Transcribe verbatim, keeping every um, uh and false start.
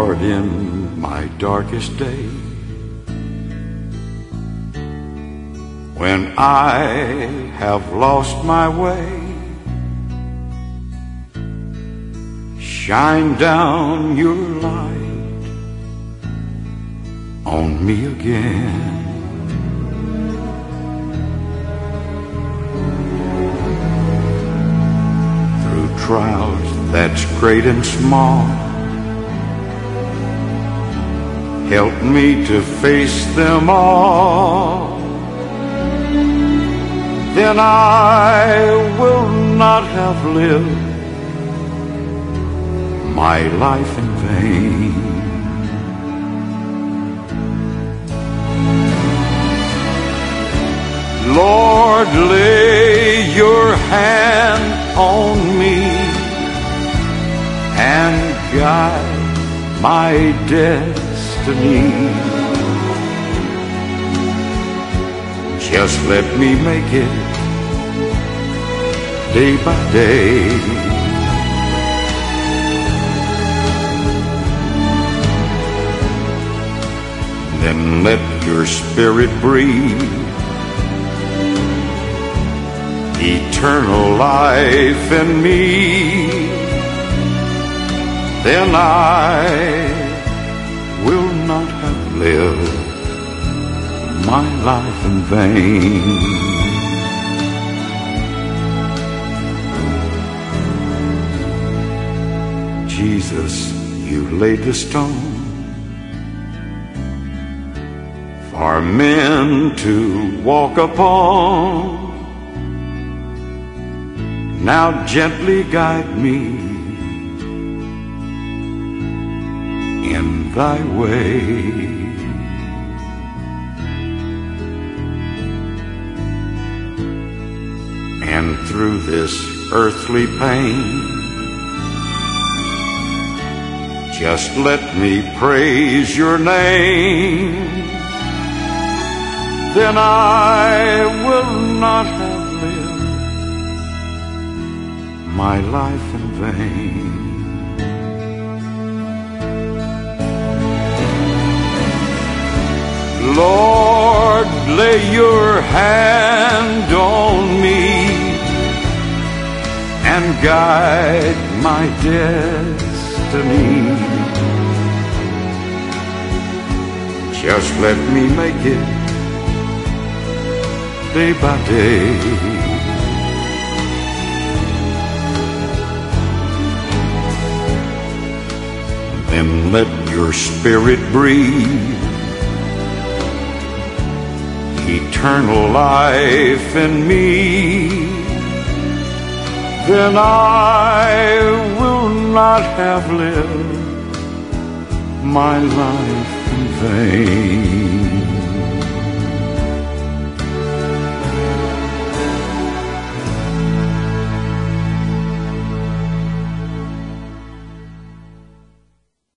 Lord, in my darkest day, when I have lost my way, shine down your light on me again. Through trials that's great and small, help me to face them all. Then I will not have lived my life in vain. Lord, lay your hand on me and guide my destiny. Just let me make it day by day. Then let your spirit breathe eternal life in me. Then I will not have lived my life in vain. Jesus, you laid the stone for men to walk upon. Now gently guide me in thy way. And through this earthly pain, just let me praise your name. Then I will not have lived my life in vain. Lord, lay your hand on me and guide my destiny. Just let me make it day by day. Then let your spirit breathe eternal life in me. Then I will not have lived my life in vain.